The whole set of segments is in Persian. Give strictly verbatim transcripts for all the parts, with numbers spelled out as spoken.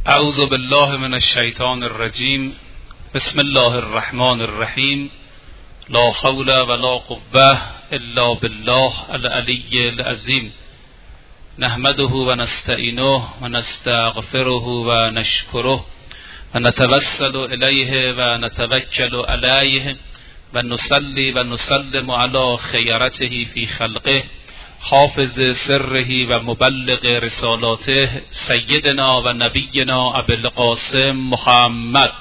اعوذ بالله من الشیطان الرجیم. بسم الله الرحمن الرحیم. لا حول ولا قوة الا بالله العلی العظیم. نحمده و نستعینه و نستغفره و نشکره و نتوسل الیه و نتوکل علیه و نصلی و نسلم علی خیرته فی خلقه حافظ سره و مبلغ رسالاته سیدنا و نبینا ابی القاسم محمد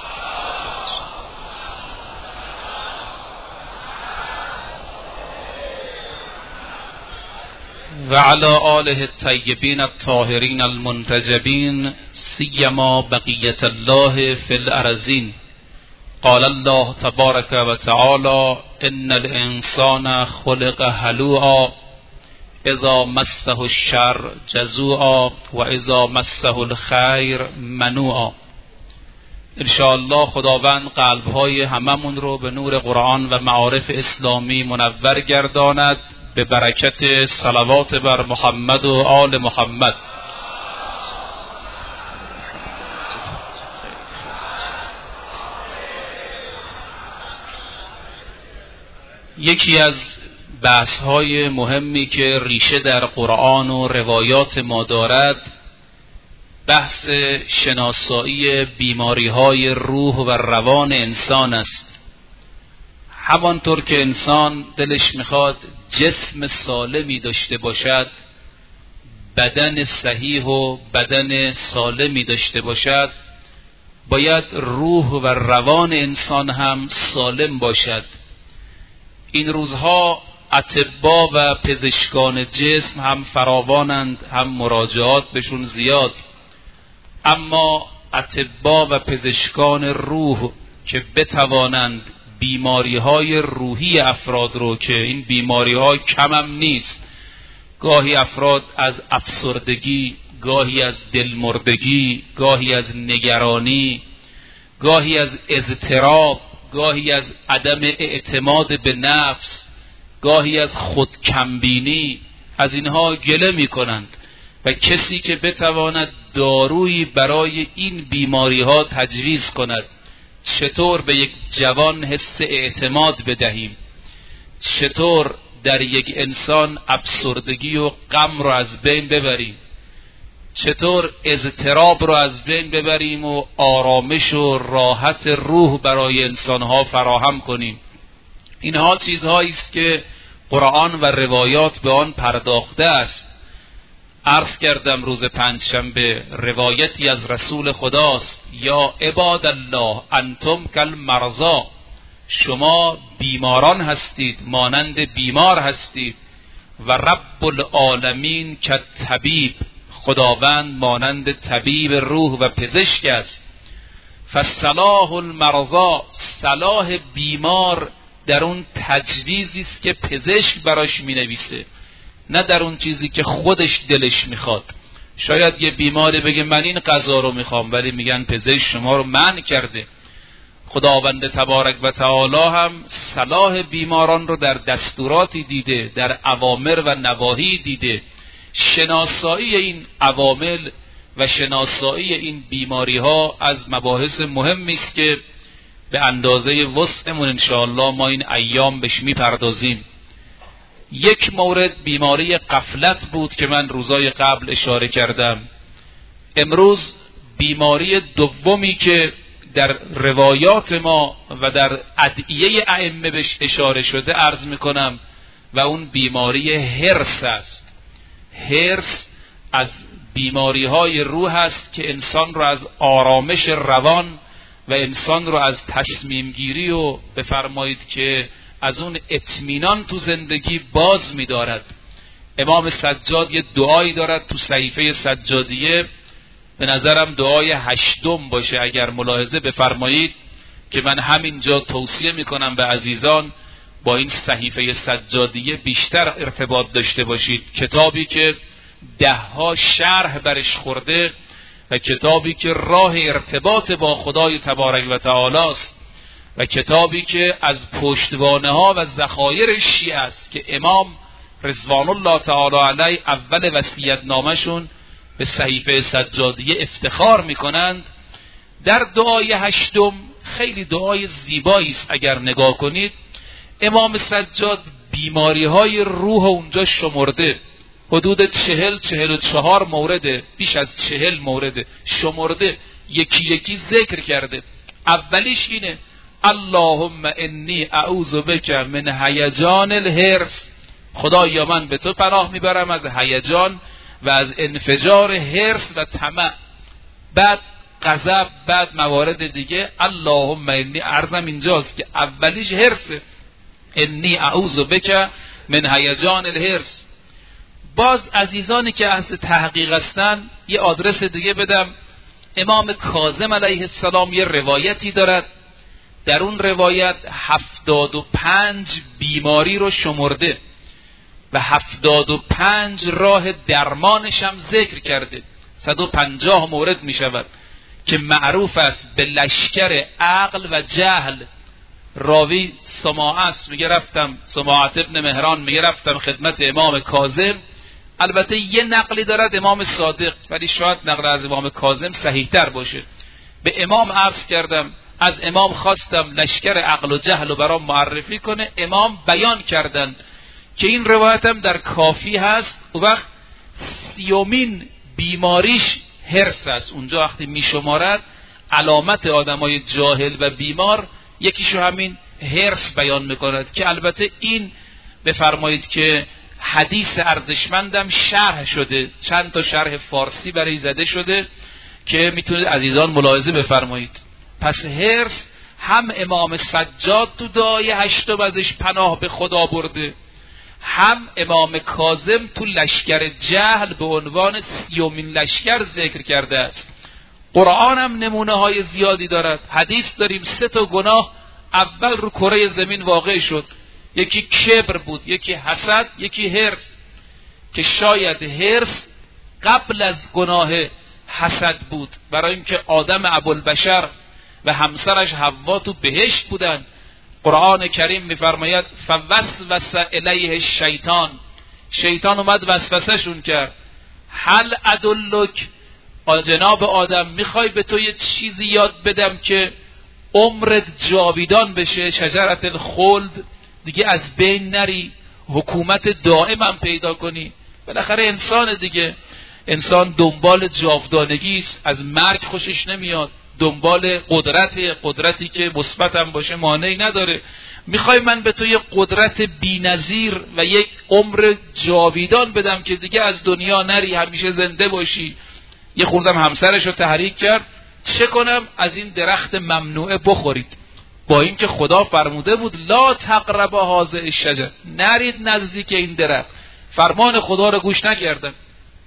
و علی آله الطیبین الطاهرین المنتجبین سیما بقیة الله فی الارضین. قال الله تبارک و تعالی ان الانسان خلق هلوعا اذا مسه الشر جزوعا و اذا مسه الخیر منوعا. انشاءالله خداوند قلبهای هممون رو به نور قرآن و معارف اسلامی منور گرداند به برکت صلوات بر محمد و آل محمد. یکی از بحث‌های مهمی که ریشه در قرآن و روایات ما دارد بحث شناسایی بیماری‌های روح و روان انسان است. همانطور که انسان دلش میخواد جسم سالمی داشته باشد، بدن صحیح و بدن سالمی داشته باشد، باید روح و روان انسان هم سالم باشد. این روزها اطباء و پزشکان جسم هم فراوانند، هم مراجعات بهشون زیاد، اما اطباء و پزشکان روح که بتوانند بیماری های روحی افراد رو، که این بیماری ها کم هم نیست، گاهی افراد از افسردگی، گاهی از دلمردگی، گاهی از نگرانی، گاهی از اضطراب، گاهی از عدم اعتماد به نفس، گاهی از خودکمبینی، از اینها گله می کنند و کسی که بتواند دارویی برای این بیماری ها تجویز کند، چطور به یک جوان حس اعتماد بدهیم، چطور در یک انسان افسردگی و غم رو از بین ببریم، چطور اضطراب رو از بین ببریم و آرامش و راحت روح برای انسانها فراهم کنیم. اینها چیزهایی است که قرآن و روایات به آن پرداخته است. عرض کردم روز پنجشنبه روایتی از رسول خداست: یا عباد الله انتم کالمرضی، شما بیماران هستید، مانند بیمار هستید، و رب العالمین کالطبیب، خداوند مانند طبیب روح و پزشک است. فصلاح المرضى، صلاح بیمار در اون تجویزی است که پزشک براش مینویسه، نه در اون چیزی که خودش دلش میخواد. شاید یه بیماری بگه من این غذا رو میخوام، ولی میگن پزشک شما رو منع کرده. خداوند تبارک و تعالی هم صلاح بیماران رو در دستوراتی دیده، در اوامر و نواهی دیده. شناسایی این عوامل و شناسایی این بیماری ها از مباحث مهمی است که به اندازه وسعمون انشاءالله ما این ایام بهش میپردازیم. یک مورد بیماری غفلت بود که من روزای قبل اشاره کردم. امروز بیماری دومی که در روایات ما و در ادعیه ائمه بهش اشاره شده عرض میکنم و اون بیماری هرس است. هرس از بیماری های روح است که انسان رو از آرامش روان و انسان رو از تصمیم گیری و بفرمایید که از اون اطمینان تو زندگی باز می دارد. امام سجاد یه دعایی دارد تو صحیفه سجادیه، به نظرم دعای هشتم باشه اگر ملاحظه بفرمایید، که من همینجا توصیه می کنم به عزیزان با این صحیفه سجادیه بیشتر ارتباط داشته باشید. کتابی که ده ها شرح برش خورده و کتابی که راه ارتباط با خدای تبارک و تعالی است و کتابی که از پشتوانه ها و ذخایر شیعه است که امام رضوان الله تعالی علیه اول وصیت نامشون به صحیفه سجادیه افتخار میکنند. در دعای هشتم خیلی دعای زیبایی است، اگر نگاه کنید امام سجاد بیماری های روح اونجا شمرده، حدود چهل چهل و چهار مورده، بیش از چهل مورده شمرده، یکی یکی ذکر کرده. اولیش اینه اللهم انی اعوذ بک من هیجان الحرص، خدایا من به تو پناه میبرم از هیجان و از انفجار حرص و طمع. بعد غضب، بعد موارد دیگه. اللهم انی، عرضم اینجاست که اولیش حرصه، انی اعوذ بک من هیجان الحرص. باز عزیزانی که اهل تحقیق هستن یه آدرس دیگه بدم. امام کاظم علیه السلام یه روایتی دارد، در اون روایت هفتاد و پنج بیماری رو شمرده و هفتاد و پنج راه درمانش هم ذکر کرده. صد و پنجاه مورد می شود که معروف است به لشکر عقل و جهل. راوی سماعه است، میگه رفتم سماعه ابن مهران، میگه رفتم خدمت امام کاظم. البته یه نقلی دارد امام صادق، ولی شاید نقل از امام کاظم صحیح تر باشه. به امام عرض کردم، از امام خواستم لشکر عقل و جهل رو برام معرفی کنه. امام بیان کردن که این روایت هم در کافی هست. و وقت سیومین بیماریش حرص است. اونجا وقتی میشمارد علامت آدمای جاهل و بیمار یکیشو همین حرص بیان میکند، که البته این بفرمایید که حدیث ارزشمندم شرح شده، چند تا شرح فارسی برای زده شده که میتونید عزیزان ملاحظه بفرمایید. پس حرص هم امام سجاد تو دعای هشتم ازش پناه به خدا برده، هم امام کاظم تو لشکر جهل به عنوان سیومین لشکر ذکر کرده است. قرآن هم نمونه های زیادی دارد. حدیث داریم سه تا گناه اول رو کره زمین واقع شد، یکی کبر بود، یکی حسد، یکی حرص، که شاید حرص قبل از گناه حسد بود، برای اینکه آدم ابوالبشر و همسرش حوا تو بهشت بودن. قرآن کریم میفرماید فوسوس الیه الشیطان، شیطان اومد وسوسه شون کرد. هل ادلک، جناب آدم میخوای به تو یه چیزی یاد بدم که عمرت جاویدان بشه، شجرت الخلد، دیگه از بین نری، حکومت دائم هم پیدا کنی. بالاخره انسان دیگه، انسان دنبال جاودانگی است، از مرگ خوشش نمیاد، دنبال قدرت، قدرتی که مثبت هم باشه مانعی نداره. میخوای من به تو یه قدرت بی‌نظیر و یک عمر جاویدان بدم که دیگه از دنیا نری، همیشه زنده باشی. یه خوردم همسرش رو تحریک کرد، چه کنم؟ از این درخت ممنوعه بخورید، با اینکه خدا فرموده بود لا تقربا هذه الشجر، نرید نزدیک این درخت. فرمان خدا رو گوش نکردن.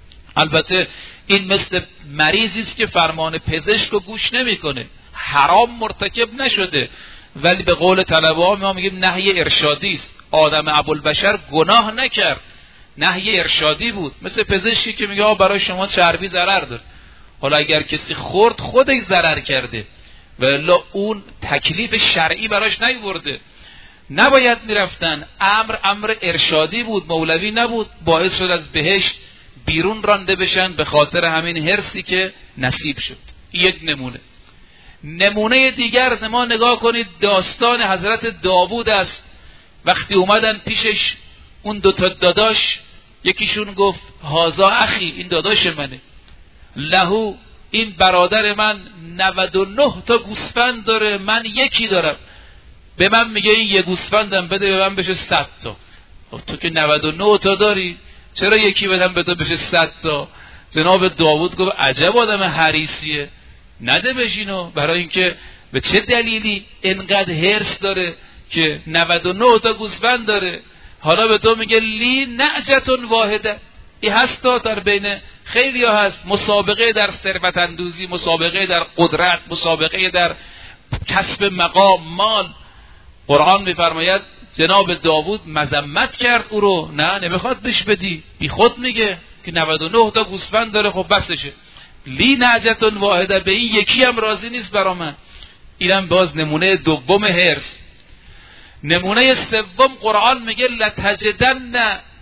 البته این مثل مریضی است که فرمان پزشک رو گوش نمیکنه، حرام مرتکب نشده، ولی به قول طلبه ها ما میگیم نهی ارشادی است. آدم ابوالبشر گناه نکرد، نهی ارشادی بود. مثل پزشکی که میگه برای شما چربی ضرر داره، حالا اگر کسی خورد خودش ضرر کرده، ولی اون تکلیف شرعی براش نیورده، نباید میرفتن. امر امر ارشادی بود، مولوی نبود، باعث شد از بهشت بیرون رانده بشن به خاطر همین حرصی که نصیب شد. یک نمونه. نمونه دیگر ما نگاه کنید، داستان حضرت داوود است. وقتی اومدن پیشش اون دو تا داداش، یکیشون گفت هازا اخی، این داداش منه، لهو، این برادر من نود و نه تا گوسفند داره، من یکی دارم، به من میگه این یه گوسفندم بده به من بشه صد تا. تو که نود و نه تا داری، چرا یکی بدم به تو بشه صد تا؟ جناب داوود گفت عجب آدم حریصیه، نده بشینو، برای اینکه به چه دلیلی انقدر حرص داره که نود و نه تا گوسفند داره. حالا به تو میگه لی نعجتون واحده. این هست تا در بین خیلی ها هست، مسابقه در ثروت اندوزی، مسابقه در قدرت، مسابقه در کسب مقام مال. قرآن میفرماید جناب داوود مذمت کرد او رو، نه نمیخواد بهش بدی، بی خود میگه که نود و نه تا گوسفند داره، خب بسشه. لی نعجتون واحده، به این یکی هم راضی نیست برا من. اینم باز نمونه دوم حرص. نمونه سوم قرآن میگه لتجدن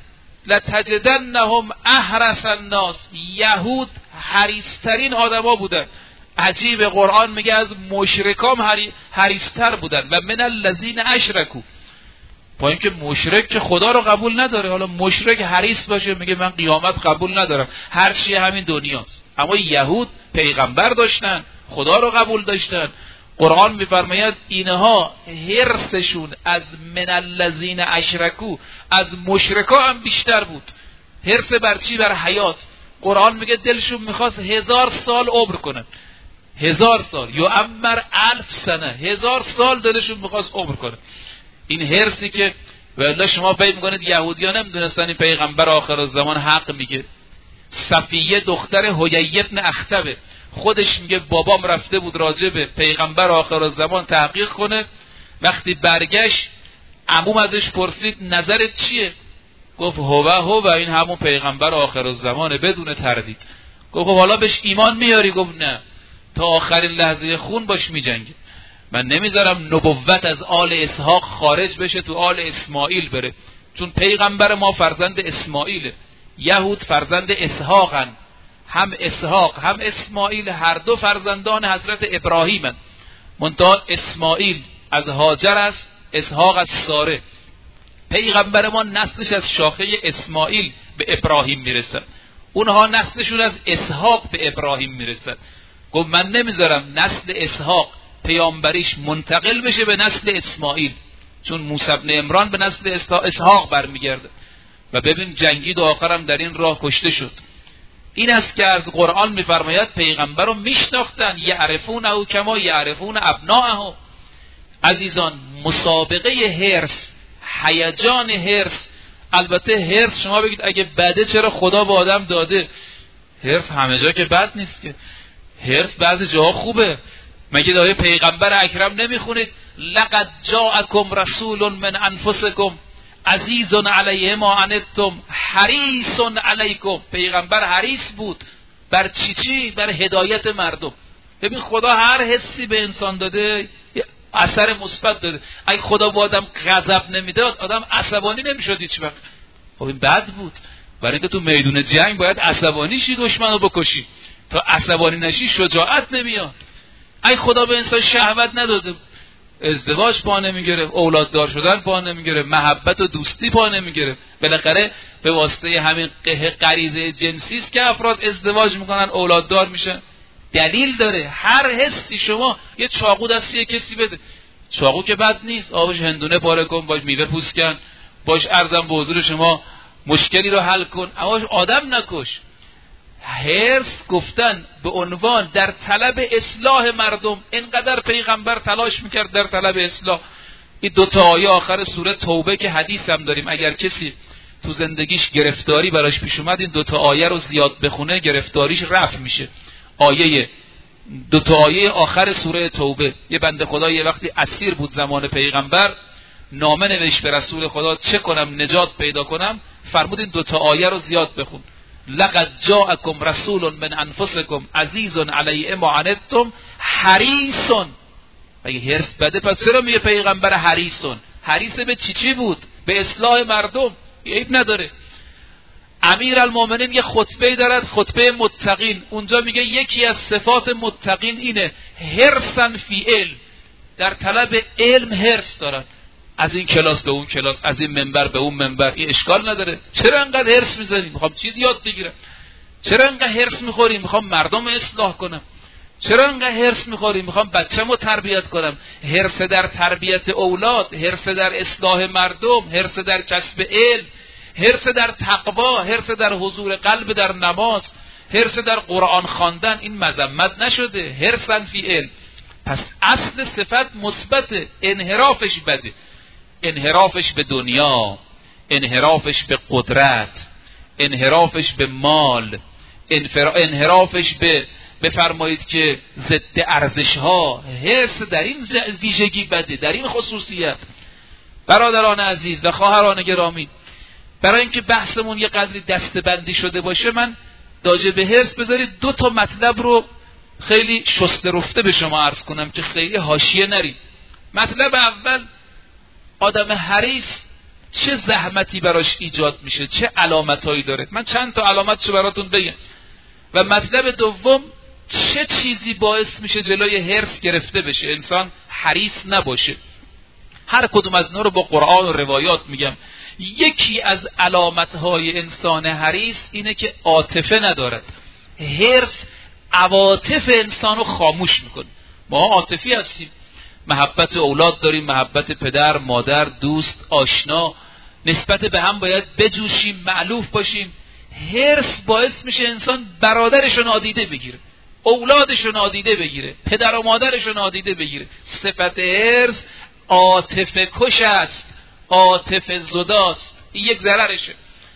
لتجدنهم احرس الناس، یهود حریصترین آدما بودن. عجیب، قرآن میگه از مشرکام حریصتر بودن. و من الذین اشرکوا، با اینکه مشرک که خدا رو قبول نداره، حالا مشرک حریص باشه میگه من قیامت قبول ندارم، هر چی همین دنیاست. اما یهود پیغمبر داشتن، خدا رو قبول داشتن. قرآن میفرماید اینها حرصشون از من الذین اشرکوا، از مشرکا هم بیشتر بود. حرص بر چی؟ بر حیات. قرآن میگه دلشون میخواست هزار سال عمر کنن، هزار سال، یا امر الف سنه، هزار سال دلشون میخواست عمر کنن. این حرصی که والله شما فکر میکنید یهودیان نمیدونستن این پیغمبر آخر الزمان حق میگه. صفیه دختر حیی بن اخطب خودش میگه بابام رفته بود راجع به پیغمبر آخر الزمان تحقیق کنه، وقتی برگشت عموم ازش پرسید نظرت چیه؟ گفت هوه هوه این همون پیغمبر آخر الزمانه بدون تردید. گفت حالا بهش ایمان میاری؟ گفت نه، تا آخرین لحظه خون باش میجنگه. من نمیذارم نبوت از آل اسحاق خارج بشه تو آل اسماعیل بره، چون پیغمبر ما فرزند اسماعیله. یهود فرزند اسحاقن، هم اسحاق هم اسماعیل هر دو فرزندان حضرت ابراهیمن. منتها اسماعیل از هاجر است، اسحاق از ساره. پیغمبر ما نسلش از شاخه اسماعیل به ابراهیم میرسد، اونها نسلشون از اسحاق به ابراهیم میرسد. گفت من نمیذارم نسل اسحاق پیامبریش منتقل بشه به نسل اسماعیل، چون موسی بن عمران به نسل اسحاق برمیگرده. و ببین جنگید و آخرم در این راه کشته شد. این است که از قرآن میفرماید پیغمبر رو میشناختن، یعرفونه کما یعرفون ابناءه. عزیزان، مسابقه حرص، هیجان حرص. البته حرص شما بگید اگه بده چرا خدا به آدم داده؟ حرص همه جا که بد نیست که، حرص بعضی جاها خوبه. مگه داره پیغمبر اکرم نمیخونید لقد جاءکم رسول من انفسکم عزیز علیه ما عنتم حریص علیکم. پیغمبر حریص بود بر چی چی؟ بر هدایت مردم. ببین خدا هر حسی به انسان داده اثر مثبت داده. اگه خدا با آدم غضب نمیداد آدم عصبانی نمیشد هیچ وقت. خب این بد بود، برای اینکه تو میدون جنگ باید عصبانی شی دشمنو بکشی، تا عصبانی نشی شجاعت نمیاد. اگه خدا به انسان شهوت نداده ازدواج پا نمیگیره، اولاددار شدن پا نمیگیره، محبت و دوستی پا نمیگیره. بالاخره به واسطه همین قه غریزه جنسی است که افراد ازدواج میکنن، اولاددار میشن. دلیل داره. هر حسی شما یه چاقو دستی کسی بده، چاقو که بد نیست، آبش هندونه پاره کن، باش میوه پوست کن، باش ارزم به حضور شما مشکلی رو حل کن، اما آدم نکش. حرص گفتن به عنوان در طلب اصلاح مردم. اینقدر پیغمبر تلاش میکرد در طلب اصلاح. این دو تا آیه آخر سوره توبه که حدیث هم داریم، اگر کسی تو زندگیش گرفتاری براش پیش اومد این دو تا آیه رو زیاد بخونه گرفتاریش رفع میشه. آیه دو تا آیه آخر سوره توبه. یه بنده خدا یه وقتی اسیر بود زمان پیغمبر، نامه نوشت به رسول خدا چه کنم نجات پیدا کنم، فرمود این دو تا آیه رو زیاد بخون. لقد جاءکم رسول من انفسکم عزیز علیه ما عنتم حریص. اگه حرص بده پس چرا میگه پیغمبر حریص؟ حریص به چی چی بود؟ به اصلاح مردم. عیب نداره. امیرالمومنین یه خطبه دارد، خطبه متقین. اونجا میگه یکی از صفات متقین اینه حرصا فی علم، در طلب علم حرص دارن. از این کلاس به اون کلاس، از این منبر به اون منبر. این اشکال نداره. چرا انقدر حرص میزنی؟ میخوام چیز یاد بگیرم. چرا انقدر حرص میخوری؟ میخوام مردم اصلاح کنم. چرا انقدر حرص میخوری؟ میخوام بچه‌مو تربیت کنم. حرص در تربیت اولاد، حرص در اصلاح مردم، حرص در کسب علم، حرص در تقوا، حرص در حضور قلب در نماز، حرص در قرآن خواندن. این مذمت نشده. حرصا فی علم. پس اصل صفت مثبت، انحرافش بده. انحرافش به دنیا، انحرافش به قدرت، انحرافش به مال، انحرافش به بفرمایید که ضد ارزش ها. حرص در این ویژگی بده، در این خصوصیت. برادران عزیز و خواهران گرامی، برای اینکه بحثمون یه قدری دسته‌بندی شده باشه، من راجع به حرص بذارید دو تا مطلب رو خیلی شسته رفته به شما عرض کنم که خیلی حاشیه نرید. مطلب اول، آدم حریص چه زحمتی براش ایجاد میشه، چه علامتایی داره. من چند تا علامتشو براتون بگم. و مطلب دوم، چه چیزی باعث میشه جلوی حرص گرفته بشه، انسان حریص نباشه. هر کدوم از اینا رو با قرآن و روایات میگم. یکی از علامتهای انسان حریص اینه که عاطفه ندارد. حرص عواطف انسانو خاموش میکنه. ما عاطفی هستیم، محبت اولاد داریم، محبت پدر، مادر، دوست، آشنا، نسبت به هم باید بجوشیم، مألوف باشیم. حرص باعث میشه انسان برادرشو نادیده بگیره، اولادشو نادیده بگیره، پدر و مادرشو نادیده بگیره. صفت حرص عاطفه کش است، عاطفه زداست. این یک ضررشه.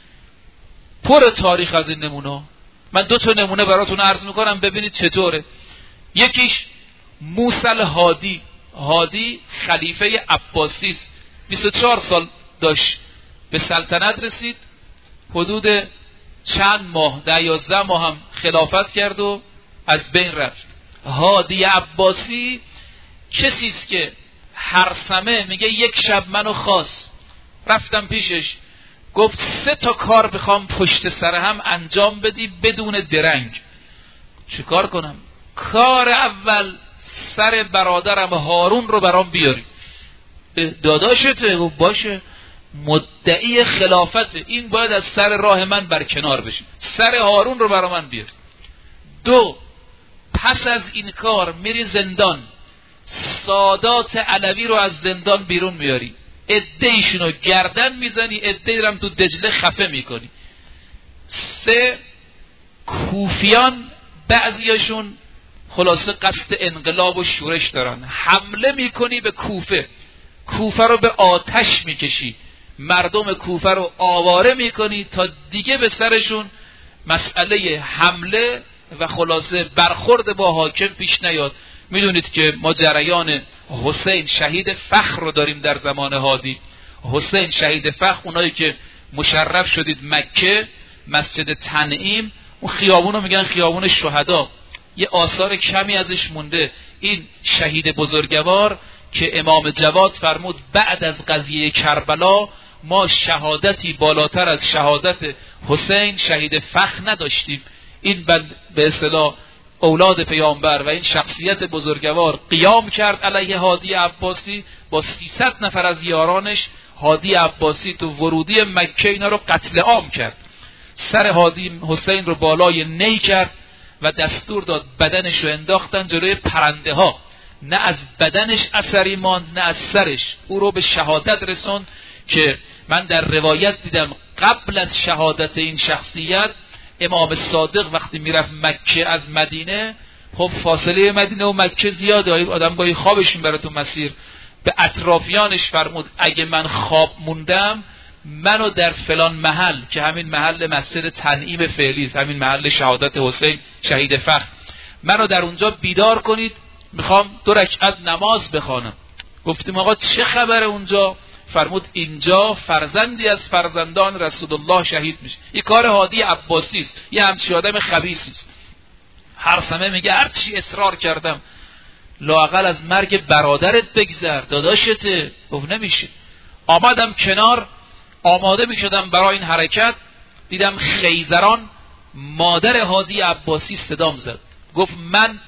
پر تاریخ از این نمونه. من دو تا نمونه براتون عرض میکنم ببینید چطوره. یکیش موسی الهادی. هادی خلیفه عباسی است. بیست و چهار سال داشت به سلطنت رسید. حدود چند ماه، ده یازده ماه هم خلافت کرد و از بین رفت. هادی عباسی کسی است که هر سمه میگه یک شب منو خواست، رفتم پیشش، گفت سه تا کار بخوام پشت سر هم انجام بدی بدون درنگ. چه کار کنم؟ کار اول سر برادرم هارون رو برام بیاری. داداشته؟ گفت باشه. مدعی خلافت، این باید از سر راه من برکنار بشه، سر هارون رو برا من بیار. دو، پس از این کار میری زندان، سادات علوی رو از زندان بیرون میاری، عده‌ایشون رو گردن میزنی، عده‌ای رو هم تو دجله خفه میکنی. سه، کوفیان بعضیاشون خلاصه قصد انقلاب و شورش دارن، حمله میکنی به کوفه، کوفه رو به آتش میکشی، مردم کوفه رو آواره میکنی تا دیگه به سرشون مسئله حمله و خلاصه برخورد با حاکم پیش نیاد. میدونید که ما جریان حسین شهید فخر رو داریم در زمان هادی. حسین شهید فخر، اونایی که مشرف شدید مکه، مسجد تنعیم، اون خیابون رو میگن خیابون شهدا، یه آثار کمی ازش مونده. این شهید بزرگوار که امام جواد فرمود بعد از قضیه کربلا ما شهادتی بالاتر از شهادت حسین شهید فخر نداشتیم. این به اصطلاح اولاد پیامبر و این شخصیت بزرگوار قیام کرد علیه هادی عباسی با سیصد نفر از یارانش. هادی عباسی تو ورودی مکه اینا رو قتل عام کرد، سر هادی حسین رو بالای نی کرد و دستور داد بدنش رو انداختن جلوی پرنده ها. نه از بدنش اثری ماند نه از سرش. او رو به شهادت رسوند که من در روایت دیدم قبل از شهادت این شخصیت امام صادق وقتی میرفت مکه از مدینه، خب فاصله مدینه و مکه زیاده، آدم گاهی خوابش میبره تو مسیر، به اطرافیانش فرمود اگه من خواب موندم منو در فلان محل که همین محل مسجد تنعیم فعلی است، همین محل شهادت حسین شهید فخر، منو در اونجا بیدار کنید، میخوام دو رکعت نماز بخوانم. گفتیم آقا چه خبره اونجا؟ فرمود اینجا فرزندی از فرزندان رسول الله شهید میشه. این کار هادی عباسی است، یه همچین آدم خبیثی است. هر سمه میگه هر چی اصرار کردم لااقل از مرگ برادرت بگذر، داداشته. گفت نمیشه. آمدم کنار، آماده میشدم برای این حرکت، دیدم خیزران مادر هادی عباسی صدام زد، گفت من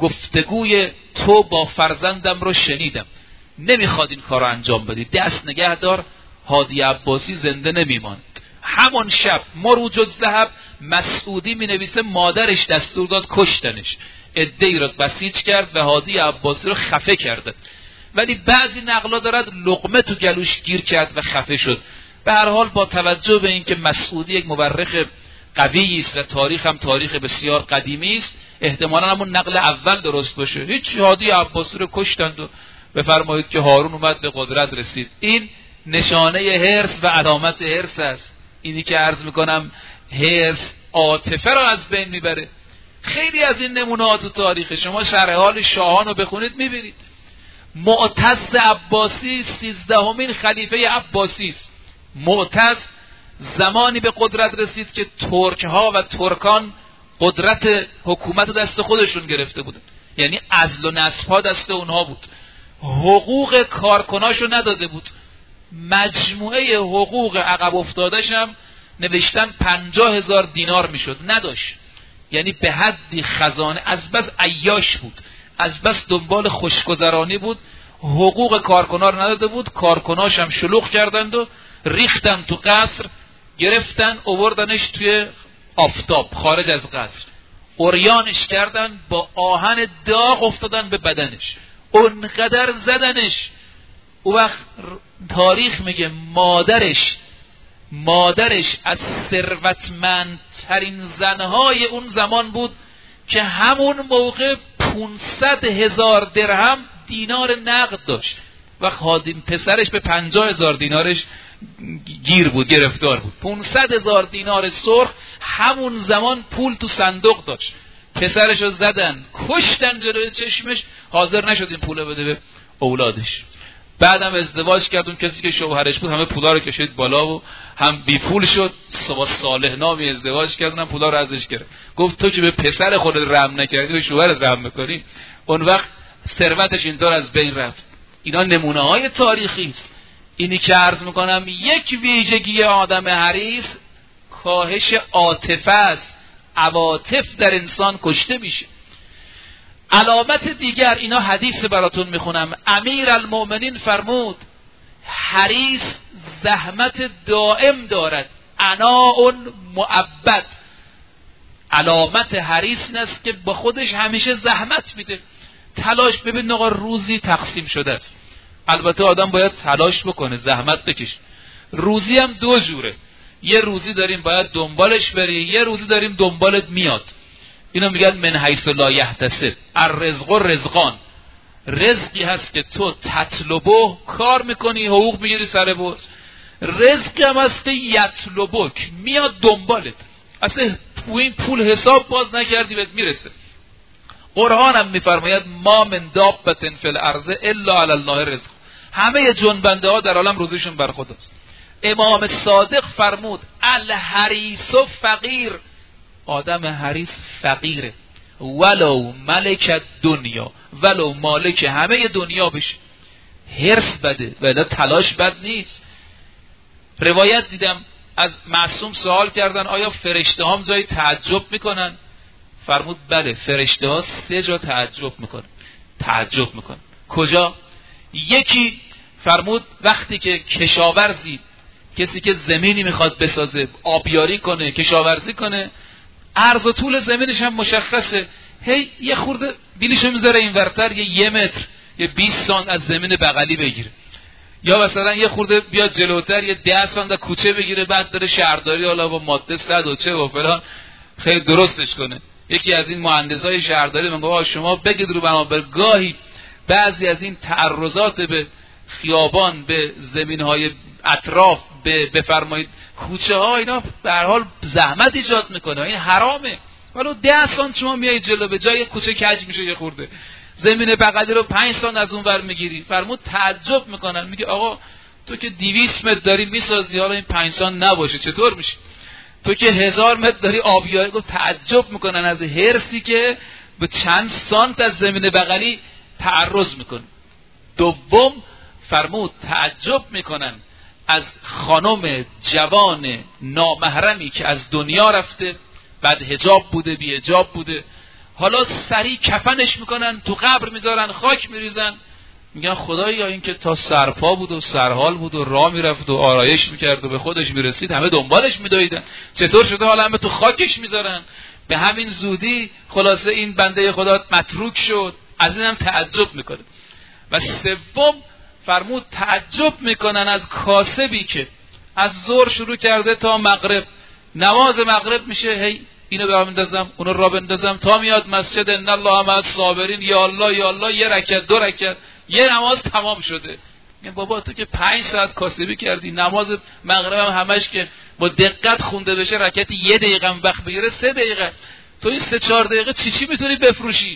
گفتگوی تو با فرزندم رو شنیدم، نمیخواد این کار رو انجام بدی، دست نگه دار، هادی عباسی زنده نمیماند. همون شب مروج الذهب مسعودی می نویسه مادرش دستور داد کشتنش، عده‌ای را بسیج کرد و هادی عباسی رو خفه کرده. ولی بعضی نقلا دارد لقمه تو گلوش گیر کرد و خفه شد. به هر حال با توجه به اینکه مسعودی یک مورخ قوی است و تاریخ هم تاریخ بسیار قدیمی است، احتمالاً همون نقل اول درست باشه. هیچ، هادی عباسی رو کشتند و بفرمایید که هارون اومد به قدرت رسید. این نشانه حرص و علامت حرص است. اینی که عرض میکنم حرص عاطفه رو از بین میبره. خیلی از این نمونه‌ها تو تاریخ، شما شرح حال شاهان رو بخونید میبینید. معتز عباسی سیزدهمین خلیفه عباسی است. معتز زمانی به قدرت رسید که ترک ها و ترکان قدرت حکومت دست خودشون گرفته بودن، یعنی عزل و نصب ها دست اونها بود، حقوق کارکناشو نداده بود. مجموعه حقوق عقب افتادش هم نوشتن پنجاه هزار دینار میشد. نداشت، یعنی به حدی خزانه، از بس عیاش بود، از بس دنبال خوشگذرانی بود، حقوق کارکنان رو نداده بود. کارکناش هم شلوغ کردند و ریختن تو قصر، گرفتن اووردنش توی آفتاب خارج از قصر، عریانش کردن، با آهن داغ افتادن به بدنش، اونقدر زدنش. او وقت تاریخ میگه مادرش مادرش از ثروتمندترین زنهای اون زمان بود که همون موقع پونصد هزار درهم دینار نقد داشت و خادم پسرش به پنجاه هزار دینارش گیر بود، گرفتار بود. پونصد هزار دینار سرخ همون زمان پول تو صندوق داشت. پسرشو زدن، کشتن جلوی چشمش، حاضر نشد این پول بده به اولادش. بعدم ازدواج کرد، اون کسی که شوهرش بود همه پولا رو کشید بالا و هم بی پول شد. با صالح نامی ازدواج کرد، اونم پولا رو ازش گرفت. گفت تو که به پسر خودت رحم نکردی به شوهرت رحم میکنی. اون وقت ثروتش اینطور از بین رفت. اینا نمونه های تاریخی است. اینی که عرض میکنم یک ویژگی آدم حریص کاهش عاطفه است. عواطف در انسان کشته میشه. علامت دیگر، اینا حدیث براتون میخونم، امیر المؤمنین فرمود حریص زحمت دائم دارد، عناء مؤبد. علامت حریص این است که با خودش همیشه زحمت میده، تلاش. ببین آقا روزی تقسیم شده است، البته آدم باید تلاش بکنه، زحمت بکشه. روزی هم دو جوره، یه روزی داریم باید دنبالش بری، یه روزی داریم دنبالت میاد. اینو میگن من حیث لا یحتسب. الرزق و رزقان، رزقی هست که تو تطلبه کار میکنی، حقوق میگیری سر برج. رزقی هم هست که یطلبک، میاد دنبالت، اصلا این پول حساب باز نکردی بهت میرسه. قرآن هم میفرماید ما من دابة فی الارض الا علی الله رزق. همه جنبنده ها در عالم روزیشون بر خداست. امام صادق فرمود الحریص فقیر، آدم حریص فقیره، ولو ملک دنیا، ولو مالک همه دنیا بشه. حرص بده ولی تلاش بد نیست. روایت دیدم از معصوم سوال کردن آیا فرشته هم جای تعجب میکنن؟ فرمود بله، فرشته ها سه جا تعجب میکنن. تعجب میکنن کجا؟ یکی فرمود وقتی که کشاورزی، کسی که زمینی میخواد بسازه، آبیاری کنه، کشاورزی کنه، عرض و طول زمینش هم مشخصه، هی یه خورده بیلیشو میذاره این ورتر، یه یه متر یه بیست سانت از زمین بغلی بگیره، یا مثلا یه خورده بیاد جلوتر یه ده سانت کوچه بگیره، بعد داره شهرداری حالا با ماده صد و چه و فلان خیلی درستش کنه. یکی از این مهندسای شهرداری میگه آقا شما بگید رو بنابر گاهی بعضی از این تعرضات به خیابان، به زمینهای اطراف، به بفرمایید کوچه ها، اینا به هر حال زحمت ایجاد میکنه، این حرامه. ولی ده سانت شما میای جلو، به جای کوچه کج میشه یه خورده، زمین بغلی رو پنج سانت از اون ور میگیری. فرمود تعجب میکنن، میگه آقا تو که دویست متر داری میسازی، حالا این پنج سانت نباشه چطور میشه؟ تو که هزار متر داری آبیاری. گفت تعجب میکنن از حرصی که به چند سانت از زمین بغلی تعرض میکنه. دوم فرمود تعجب میکنن از خانم جوان نامحرمی که از دنیا رفته، بعد حجاب بوده بی حجاب بوده، حالا سری کفنش میکنن، تو قبر میذارن، خاک میریزن، میگن خدایا این که تا سرپا بود و سرحال بود و راه میرفت و آرایش میکرد و به خودش میرسید، همه دنبالش میدویدن، چطور شده حالا همه تو خاکش میذارن؟ به همین زودی خلاصه این بنده خدا متروک شد. از اینم تعجب میکنه. و سوم فرمود تعجب میکنن از کاسبی که از ظهر شروع کرده تا مغرب، نماز مغرب میشه هی اینو به بندازم اونو را بندازم تا میاد مسجد ان الله مع الصابرین، یا الله یا الله، یه رکعت دو رکعت، یه نماز تمام شده. میگم بابا تو که پنج ساعت کاسبی کردی، نماز مغرب هم همش که با دقت خونده بشه رکعت یه دقیقه هم وقت بگیره سه دقیقه است، تو این سه چهار دقیقه چی چی میتونی بفروشی؟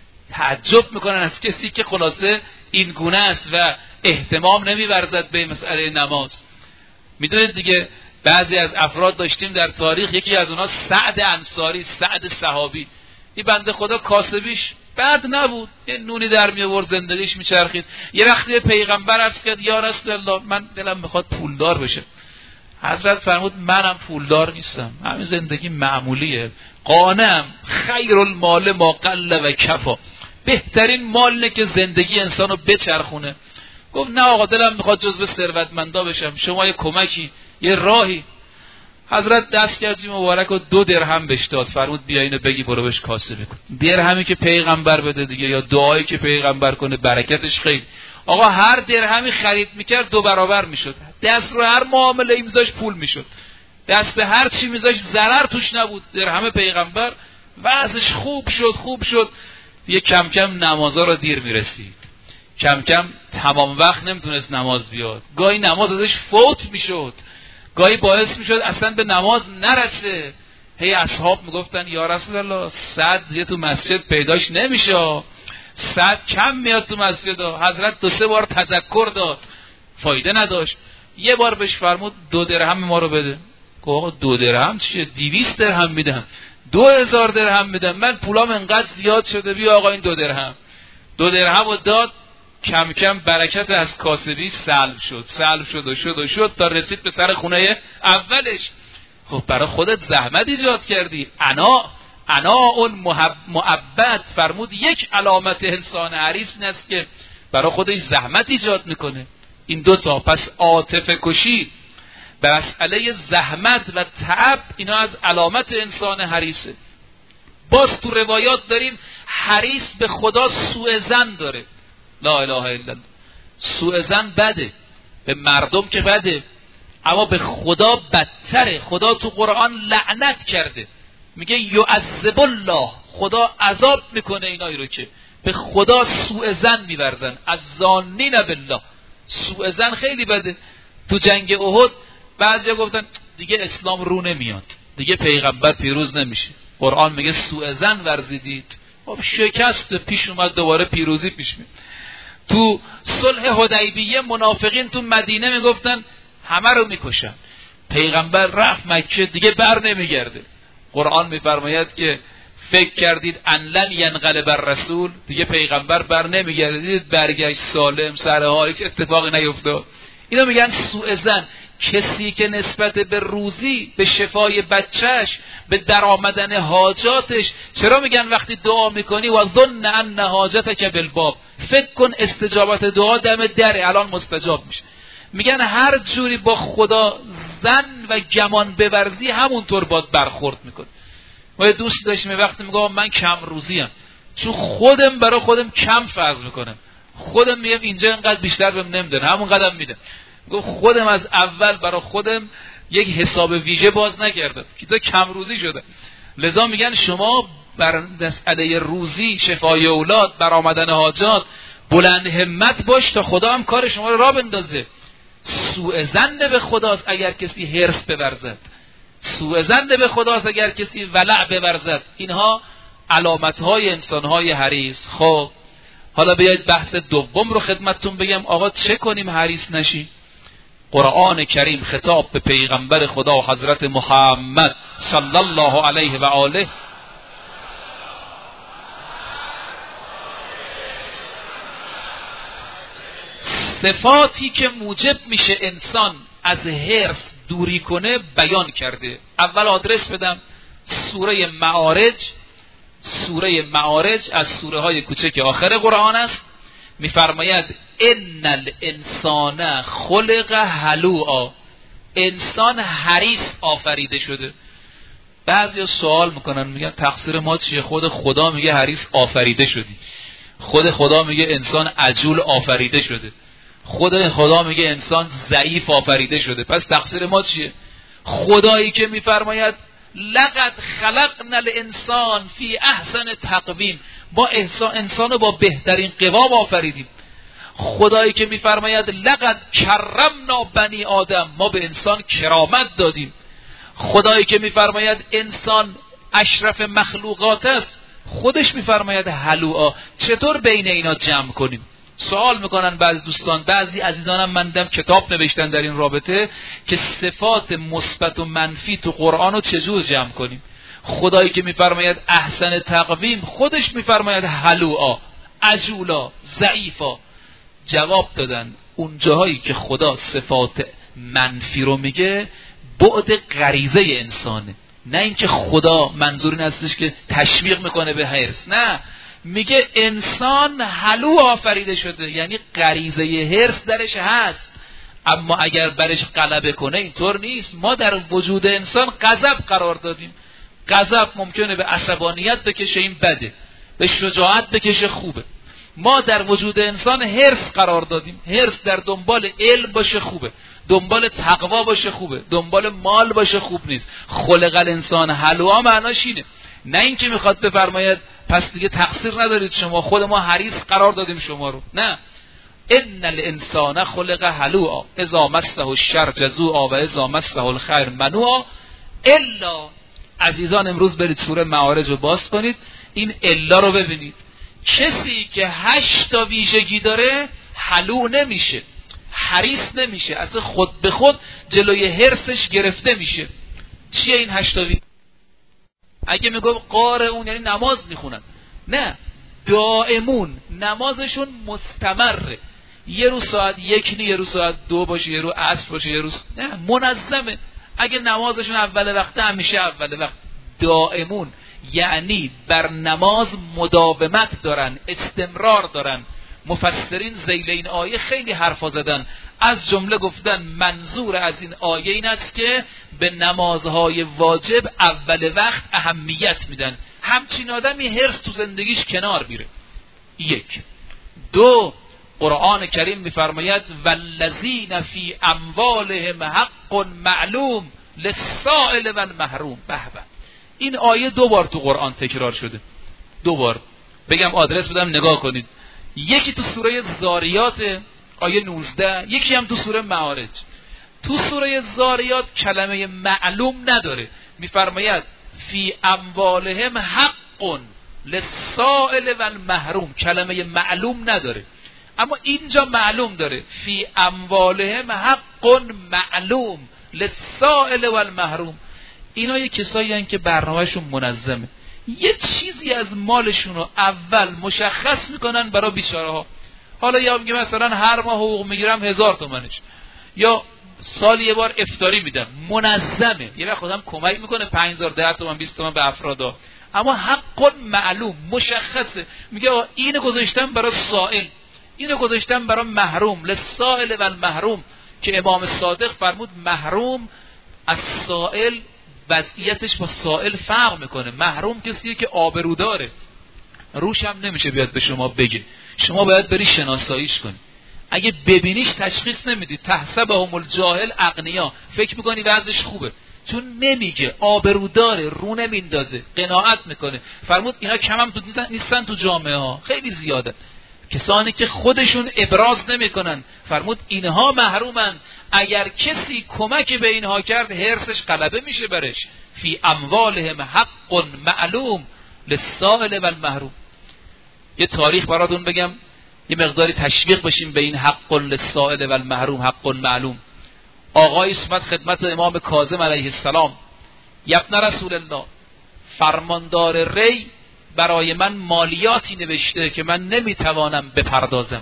تعجب میکنن از کسی که خلاصه این گونه است و اهتمام نمی‌ورزد به مسئله نماز. میدونید دیگه بعضی از افراد داشتیم در تاریخ، یکی از اونها سعد انصاری، سعد صحابی، این بنده خدا کاسبیش بد نبود، یه نونی در می آورد، زندگیش میچرخید. یه وقتی پیغمبر عرض کرد یا رسول الله من دلم میخواد پولدار بشه. حضرت فرمود منم پولدار نیستم، همین زندگی معمولیه، قانعم، خیر المال ما قل و کفا، بهترین مال نه که زندگی انسانو بچرخونه. گفت نه آقا دلم میخواد جزو ثروتمندا بشم، شما یه کمکی، یه راهی. حضرت دست کردی مبارک و دو درهم بهش داد، فرمود بیا اینو بگی برو بهش کاسه بکن. درهمی که پیغمبر بده دیگه، یا دعایی که پیغمبر کنه برکتش خیلی. آقا هر درهمی خرید میکرد دو برابر میشد، دست رو هر معامله ای میذاش پول میشد، دست به هر چی میذاش ضرر توش نبود. درهم پیغمبر وضعش خوب شد خوب شد. یه کم کم نمازا رو دیر میرسید، کم کم تمام وقت نمیتونست نماز بیاد، گاهی نماز ازش فوت میشد، گاهی باعث میشد اصلا به نماز نرسه. هی اصحاب میگفتن یا رسول الله صد یه تو مسجد پیداش نمیشه، صد کم میاد تو مسجد. حضرت دو سه بار تذکر داد، فایده نداشت. یه بار بهش فرمود دو درهم ما رو بده. گفت آقا دو درهم چیه؟ دویست درهم میدم، دو هزار درهم میدم، من پولام انقدر زیاد شده، بیا آقا این دو درهم. دو درهم رو داد. کم کم برکت از کاسبی سلب شد سلب شد و شد و شد تا رسید به سر خونه اولش. خب برای خودت زحمت ایجاد کردی. انا انا اون معبد فرمود یک علامت انسان حریص این است که برای خودش زحمت ایجاد میکنه. این دوتا، پس عاطفه کشی به مسئله زحمت و تعب، اینا از علامت انسان حریصه. باز تو روایات داریم حریص به خدا سوء ظن داره. لا اله الا الله. سوء ظن بده، به مردم که بده، اما به خدا بدتره. خدا تو قرآن لعنت کرده، میگه یعذب الله، خدا عذاب میکنه اینایی رو که به خدا سوء ظن میورزن. از ظانین بالله، سوء ظن خیلی بده. تو جنگ احد بعضیا گفتن دیگه اسلام رو نمیاد، دیگه پیغمبر پیروز نمیشه. قرآن میگه سوء ظن ورزیدید. خب شکست پیش اومد، دوباره پیروزی پیش میاد. تو صلح حدیبیه منافقین تو مدینه میگفتن همه رو میکشن، پیغمبر رفت مکه دیگه بر نمیگرده. قرآن میفرماید که فکر کردید ان لن ینقلب الرسول، دیگه پیغمبر بر نمیگرده، برگشت سالم سر حال، هیچ اتفاقی نیفتاد. اینا میگن سوء ظن. کسی که نسبت به روزی، به شفای بچهش، به درآمدن حاجاتش، چرا میگن وقتی دعا میکنی و ظن ان حاجتک بالباب، فکر کن استجابت دعا دم در الان مستجاب میشه. میگن هر جوری با خدا ظن و گمان بورزی همونطور باد برخورد میکنه. ما یه دوست داشتیم وقتی میگم من کم روزیم، چون خودم برای خودم کم فرض میکنم، خودم میگم اینجا اینقدر بیشتر بهم نمیدن، همون قدم میدم. خودم از اول برای خودم یک حساب ویژه باز نکردم که تا کم روزی شده. لذا میگن شما بر مسئله روزی، شفای اولاد، برآمدن حاجات بلند همت باش تا خدا هم کار شما رو راه بندازه. سوء ظن به خداست اگر کسی حرص بورزد، سوء ظن به خداست اگر کسی ولع بورزد. اینها علامت‌های انسان‌های حریص. خب حالا بیایید بحث دوم رو خدمتتون بگم. آقا چه کنیم حریص نشیم؟ قرآن کریم خطاب به پیغمبر خدا و حضرت محمد صلی الله علیه و آله صفاتی که موجب میشه انسان از حرص دوری کنه بیان کرده. اول آدرس بدم سوره معارج. سوره معارج از سوره های کوچک آخر قرآن است. میفرماید ان الانسان خلق هلوعا، انسان حریص آفریده شده. بعضیا سوال میکنن میگن تقصیر ما چیه؟ خود خدا میگه حریص آفریده شدی، خود خدا میگه انسان عجول آفریده شده، خود خدا میگه انسان ضعیف آفریده شده، پس تقصیر ما چیه؟ خدایی که میفرماید لقد خلقنا الانسان فی احسن تقویم، ما انسان رو با بهترین قوام آفریدیم. خدایی که میفرماید لقد کرمنا بنی آدم، ما به انسان کرامت دادیم. خدایی که میفرماید انسان اشرف مخلوقات است، خودش میفرماید هلوعا. چطور بین اینا جمع کنیم؟ سوال میکنن بعضی دوستان، بعضی عزیزانم من دیدم کتاب نوشتن در این رابطه که صفات مثبت و منفی تو قرآن رو چجور جمع کنیم. خدایی که میفرماید احسن تقویم خودش میفرماید هلوعا، عجولا، ضعیفا. جواب دادن اون جاهایی که خدا صفات منفی رو میگه بعد غریزه انسانه، نه اینکه خدا منظور این هستش که تشویق میکنه به حرص، نه، میگه انسان هلو آفریده شده، یعنی غریزه حرص درش هست، اما اگر برش غلبه کنه اینطور نیست. ما در وجود انسان غضب قرار دادیم. غضب ممکنه به عصبانیت بکشه، این بده، به شجاعت بکشه، خوبه. ما در وجود انسان حرص قرار دادیم. حرص در دنبال علم باشه خوبه، دنبال تقوا باشه خوبه، دنبال مال باشه خوب نیست. خلق الانسان هلوعا معناش اینه، نه اینکه میخواد بفرماید پس دیگه تقصیر ندارید شما، خود ما حریص قرار دادیم شما رو، نه. ان الانسان خلق هلوعا اذا مسه الشر جزوعا و اذا مسه الخیر منوعا الا. عزیزان امروز برید سوره معارج رو باز کنید، این الا رو ببینید. کسی که هشت تا ویژگی داره هلوع نمیشه، حریص نمیشه، اصلا خود به خود جلوی حرصش گرفته میشه. چیه این هشت تا ویژگی؟ اگه میگم قارئون یعنی نماز میخونن، نه، دائمون، نمازشون مستمره، یه روز ساعت یک نی، یه روز ساعت دو باشه، یه روز عصر باشه، یه روز، نه، منظمه. اگه نمازشون اول وقت همیشه اول وقت. دائمون یعنی بر نماز مداومت دارن، استمرار دارن. مفسرین ذیل این آیه خیلی حرفا زدن، از جمله گفتن منظور از این آیه این است که به نمازهای واجب اول وقت اهمیت میدن، همچین آدمی حرص تو زندگیش کنار میره. یک. دو، قرآن کریم میفرماید والذین فی اموالهم حق معلوم للسائل و المحروم. به به، این آیه دو بار تو قرآن تکرار شده، دو بار. بگم آدرس بدم نگاه کنید. یکی تو سوره زاریات آیه نوزده، یکی هم تو سوره معارج. تو سوره زاریات کلمه معلوم نداره، میفرماید فی اموالهم حق للسائل و المحروم، کلمه معلوم نداره، اما اینجا معلوم داره. فی اموالهم حق معلوم للسائل و المحروم. اینا یه کسایی هستن که برنامه‌شون منظمه، یه چیزی از مالشون رو اول مشخص میکنن برای بیچاره ها. حالا یا میگه مثلا هر ماه حقوق میگیرم هزار تومنش، یا سال یه بار افطاری میدم، منظمه. یه وقت خودم کمک میکنه پنج هزار ده تومن بیست تومن به افرادا، اما حق معلوم مشخصه. میگه اینو گذاشتم برای سائل، اینو گذاشتم برای محروم، للسائل و المحروم، که امام صادق فرمود محروم از سائل وضعیتش با سائل فرق میکنه. محروم کسیه که آبرو داره، روش هم نمیشه بیاد به شما بگه، شما باید بری شناساییش کنی. اگه ببینیش تشخیص نمیدی، تحسبهم الجاهل اغنیا، فکر میکنی وضعش خوبه، چون نمیگه، آبرو داره، رو نمیندازه، قناعت میکنه. فرمود اینا کم هم نیستن تو جامعه ها، خیلی زیاده. کسانی که خودشون ابراز نمیکنن، فرمود اینها محرومن. اگر کسی کمک به اینها کرد حرصش غلبه میشه برش. فی اموالهم حق معلوم للسائل و المحروم. یه تاریخ براتون بگم، یه مقداری تشویق بشیم به این حق للسائل و المحروم، حق معلوم. آقای اسمت خدمت امام کاظم علیه السلام، یبن رسول الله، فرماندار ری برای من مالیاتی نوشته که من نمیتوانم بپردازم.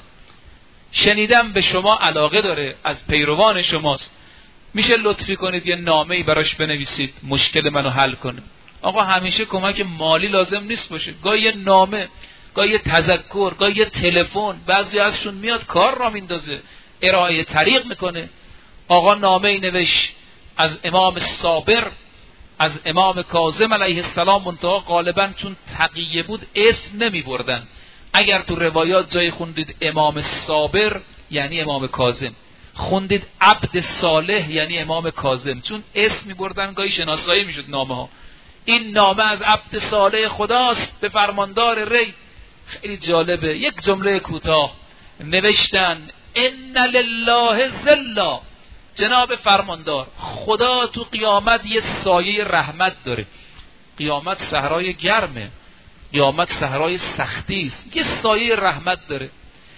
شنیدم به شما علاقه داره، از پیروان شماست، میشه لطفی کنید یه نامه‌ای براش بنویسید مشکل منو حل کنه. آقا همیشه کمک مالی لازم نیست باشه، گاهی یه نامه، گاهی یه تذکر، گاهی یه تلفن، بعضی ازشون میاد کار را میندازه، ارائه طریق میکنه. آقا نامه‌ای نوشت از امام صابر، از امام کاظم علیه السلام، منتها غالبا چون تقیه بود اسم نمی بردن. اگر تو روایات جای خوندید امام صابر یعنی امام کاظم، خوندید عبد صالح یعنی امام کاظم، چون اسم می بردن گاهی شناسایی می شد نامه ها. این نامه از عبد صالح خداست به فرماندار ری. خیلی جالبه، یک جمله کوتاه نوشتن ان لله ذلا. جناب فرماندار، خدا تو قیامت یه سایه رحمت داره. قیامت صحرای گرمه، قیامت صحرای سختی است، یه سایه رحمت داره.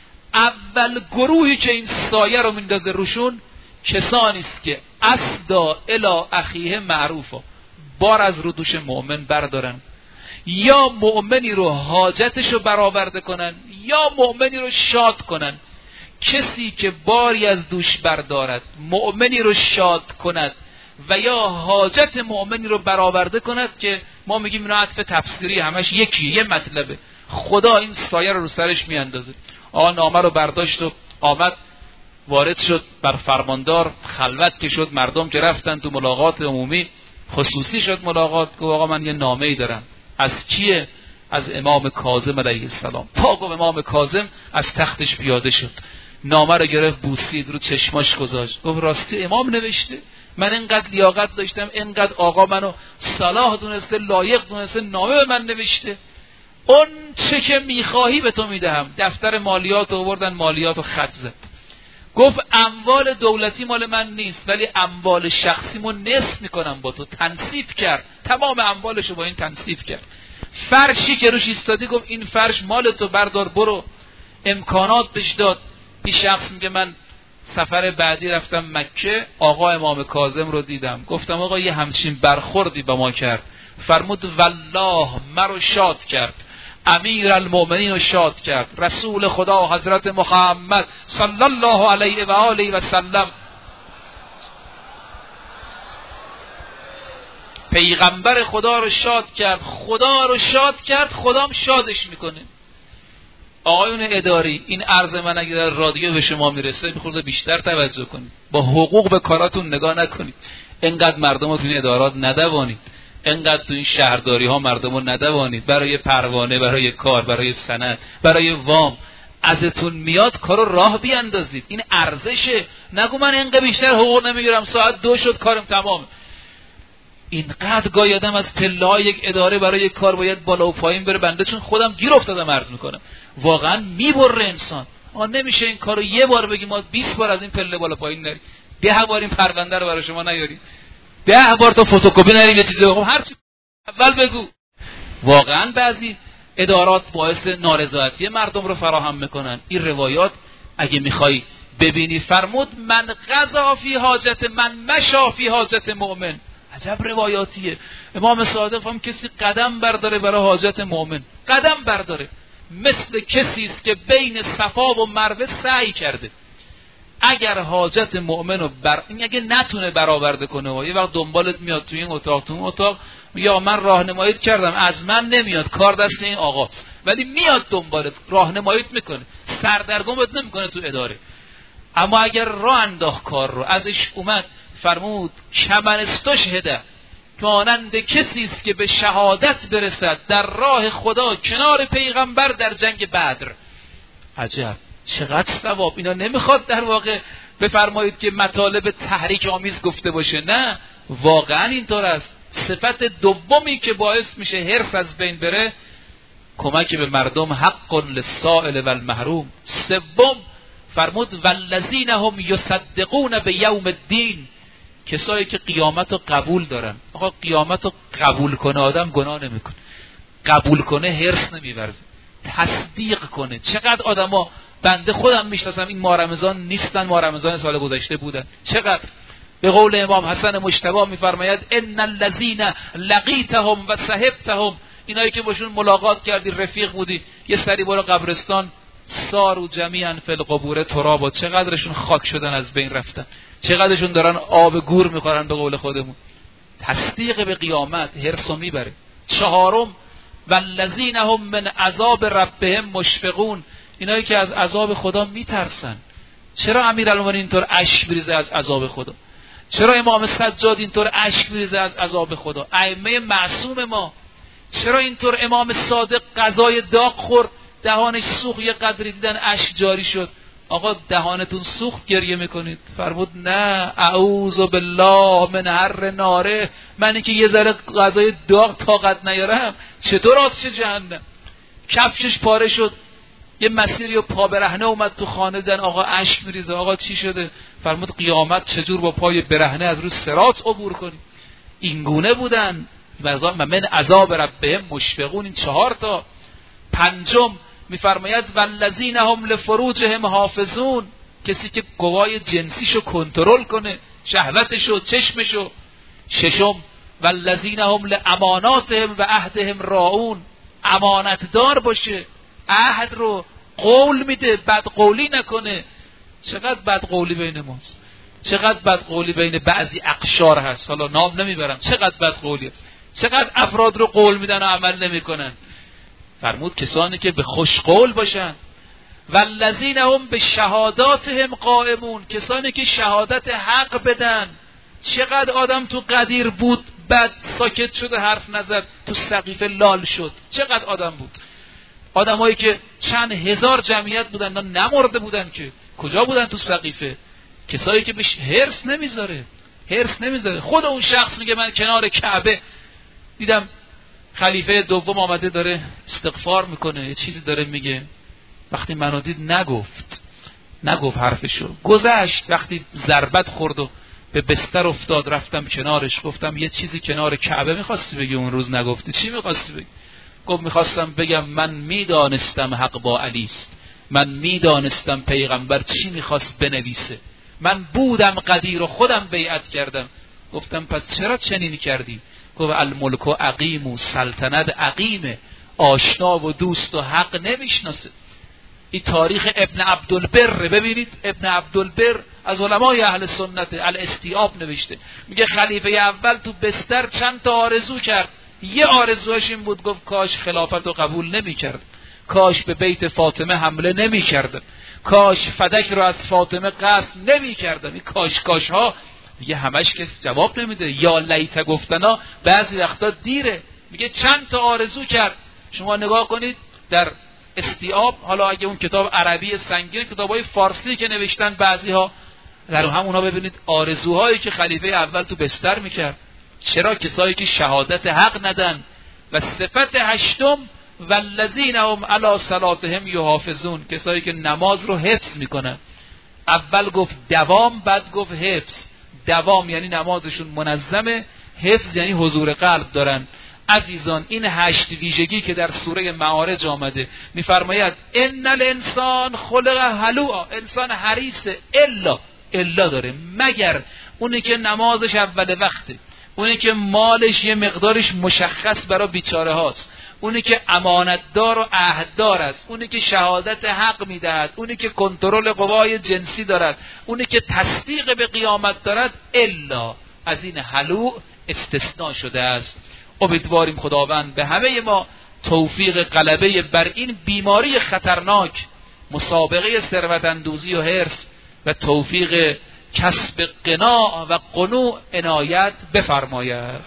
اول گروهی که این سایه رو میندازه روشون کسانی است که اسدا الی اخیه معروفا، بار از رو دوش مؤمن بردارن، یا مؤمنی رو حاجتش رو برآورده کنن یا مؤمنی رو شاد کنن. کسی که باری از دوش بردارد، مؤمنی رو شاد کند و یا حاجت مؤمنی رو برآورده کند، که ما میگیم اینا عطف تفسیری همش یکی یه مطلبه، خدا این سایه رو رو سرش میاندازه. آقا نامه رو برداشت و آمد وارد شد بر فرماندار، خلوت که شد، مردم که رفتن تو ملاقات عمومی، خصوصی شد ملاقات، که آقا من یه نامه‌ای دارم. از کیه؟ از امام کاظم علیه السلام. تا گفت امام کاظم از تختش پیاده شد، نامه رو گرفت بوسید، رو چشماش گذاشت، گفت راستی امام نوشته؟ من اینقدر لیاقت داشتم، اینقدر آقا منو صلاح دونسته، لایق دونسته، نامه به من نوشته. اون چه که میخواهی به تو میدهم. دفتر مالیات آوردن، مالیات رو خط زد. گفت اموال دولتی مال من نیست، ولی اموال شخصیمو نصف میکنم با تو. تنصیف کرد، تمام اموالشو با این تنصیف کرد. فرشی که روش ایستادی گفت این فرش مال تو، بردار برو. امکانات بهش داد. این شخص میگه من سفر بعدی رفتم مکه، آقا امام کاظم رو دیدم، گفتم آقا یه همچین برخوردی با ما کرد. فرمود والله مرا شاد کرد، امیر المؤمنین رو شاد کرد، رسول خدا حضرت محمد صلی الله علیه و آله و سلم، پیغمبر خدا رو شاد کرد. خدا رو شاد کرد، خدام شادش میکنه. آقایون اداری، این عرض من اگر در رادیو به شما میرسه میخورده بیشتر توجه کنید، با حقوق به کاراتون نگاه نکنید. اینقدر مردم رو تو این ادارات ندوانید، اینقدر تو این شهرداری ها مردم رو ندوانید. برای پروانه، برای کار، برای سند، برای وام ازتون میاد کارو راه بیاندازید. این ارزشه. نگو من اینقدر بیشتر حقوق نمیگیرم، ساعت دو شد کارم تمام. اینقدر گاهی آدم از پله‌های یک اداره برای کار باید بالا و پایین بره. بنده چون خودم گیر افتادم عرض میکنم، واقعا میبره انسان. آ نمیشه این کارو یه بار بگیم ما بیست بار از این پله بالا پایین نریم، ده بار این پرونده رو برای شما نیاریم، ده بار تا فتوکپی نریم یه چیزی بگم، هر چی اول بگو. واقعا بعضی ادارات باعث نارضایتی مردم رو فراهم میکنن. این روایات اگه میخوای ببینی، فرمود من قضا فی حاجت من مشا فی حاجت مؤمن. عجب روایاتیه. امام صادق هم کسی قدم برداره برای حاجت مؤمن، قدم برداره، مثل کسی است که بین صفا و مروه سعی کرده. اگر حاجت مؤمن رو بر... اگه نتونه برآورده کنه و یه وقت دنبالت میاد تو این اتاق تو اون اتاق، یا من راهنماییت کردم از من نمیاد، کار دست این آقاست، ولی میاد دنبالت راهنماییت میکنه، سردرگمت نمیکنه تو اداره. اما اگر راه انداخت کار رو، ازش اومد، فرمود کمن استشهده، مانند کسی است که به شهادت برسد در راه خدا کنار پیغمبر در جنگ بدر. عجب چقدر ثواب. اینا نمیخواد در واقع بفرمایید که مطالب تحریک آمیز گفته باشه، نه واقعا اینطور است. صفت دومی که باعث میشه حرص از بین بره، کمک به مردم، حق للسائل و المحروم. سوم فرمود والذین هم یصدقون به یوم الدین، کسایی که قیامت رو قبول دارن. آقا قیامت رو قبول کنه آدم گناه نمیکنه، قبول کنه حرص نمیورزه، تصدیق کنه. چقدر آدما بنده خودم میشناسم این ماه رمضان نیستن، ماه رمضان سال گذشته بودن. چقدر به قول امام حسن مجتبی میفرماید ان الذین لقیتهم و صحبتهم، اینایی که باشون ملاقات کردی، رفیق بودی، یه سری برو قبرستان، سارو جمیعا فی القبور ترابا، چقدرشون خاک شدن، از بین رفتن، چقدرشون دارن آب گور میخورن به قول خودمون. تصدیق به قیامت حرصو میبره. چهارم والذین هم من عذاب ربهم مشفقون، اینایی که از عذاب خدا میترسن. چرا امیرالمومنین اینطور اشک میریزه از عذاب خدا؟ چرا امام سجاد اینطور اشک میریزه از عذاب خدا؟ ائمه معصوم ما چرا اینطور؟ امام صادق غذای داغ خورد، دهانش سوخت، یه قدری دیدن اشک جاری شد. آقا دهانتون سوخت گریه میکنید؟ فرمود نه، اعوذ بالله من حر ناره، منی که یه ذره غذای داغ طاقت نیارم چطور آتش جهنم؟ کفشش پاره شد، یه مسیری و پا برهنه اومد تو خانه، دن آقا اشک میریزه. آقا چی شده؟ فرمود قیامت چجور با پای برهنه از روی صراط عبور کنی. این گونه بودن. من عذاب ربهم مشفقون. این چهار تا. پنجم میفرماید والذین هم لفروجهم حافظون، کسی که قوای جنسیشو کنترل کنه، شهوتشو، چشمشو. ششم والذین هم لاماناتهم و عهدهم راعون، امانتدار باشه، عهد رو قول میده، بد قولی نکنه. چقدر بد قولی بین ماست، چقدر بد قولی بین بعضی اقشار هست، حالا نام نمیبرم، چقدر بد قولی، چقدر افراد رو قول میدن و عمل نمیکنن. فرمود کسانی که به خوش قول باشن. والذین هم به شهاداتهم قائمون، کسانی که شهادت حق بدن. چقدر آدم تو قدیر بود بعد ساکت شد و حرف نزد، تو سقیفه لال شد. چقدر آدم بود، آدمایی که چند هزار جمعیت بودن نمرده بودن که کجا بودن تو سقیفه. کسایی که بهش هرس نمیذاره، هرس نمیذاره. خود اون شخص میگه من کنار کعبه دیدم خلیفه دوم آمده داره استغفار میکنه، یه چیزی داره میگه، وقتی منو دید نگفت نگفت حرفشو، گذشت. وقتی ضربت خورد و به بستر افتاد رفتم کنارش، گفتم یه چیزی کنار کعبه میخواستی بگی اون روز نگفتی، چی میخواستی بگی؟ گفت میخواستم بگم من میدانستم حق با علی است، من میدانستم پیغمبر چی میخواست بنویسه، من بودم قدیر و خودم بیعت کردم. گفتم پس چرا چنین کردی؟ گفت الملک و عقیم و سلطنت عقیمه، آشنا و دوست و حق نمیشناسه. این تاریخ ابن عبدالبر، ببینید ابن عبدالبر از علمای اهل سنت، الاستیاب نوشته، میگه خلیفه اول تو بستر چند تا آرزو کرد. یه آرزوهاش این بود، گفت کاش خلافت رو قبول نمی کرد، کاش به بیت فاطمه حمله نمی کردم، کاش فدک رو از فاطمه قسم نمی کردم. این کاش کاش ها دیگه همش که جواب نمیده، یا لیت گفتنا بعضی وقتا دیره. میگه چند تا آرزو کرد. شما نگاه کنید در استیاب، حالا اگه اون کتاب عربی سنگین، کتابای فارسی که نوشتن بعضی ها، در همونها ببینید آرزوهایی که خلیفه اول تو بستر میکرد. چرا؟ کسایی که شهادت حق ندن. و صفت هشتم والذین هم علی صلاتهم یحافظون، کسایی که نماز رو حفظ میکنن. اول گفت دوام، بعد گفت حفظ. دوام یعنی نمازشون منظمه، حفظ یعنی حضور قلب دارن. عزیزان این هشت ویژگی که در سوره معارج آمده، میفرماید ان الانسان خلق هلوعا، انسان حریصه، الا الا داره، مگر اونی که نمازش اول وقته، اونی که مالش یه مقدارش مشخص برای بیچاره هاست، اونی که امانتدار و عهددار است، اونی که شهادت حق میدهد، اونی که کنترل قوای جنسی دارد، اونی که تصدیق به قیامت دارد، الا از این هلوع استثناء شده است. امیدواریم خداوند به همه ما توفیق غلبه بر این بیماری خطرناک، مسابقه ثروت اندوزی و حرص، و توفیق کسب قناع و قنوع عنایت بفرماید.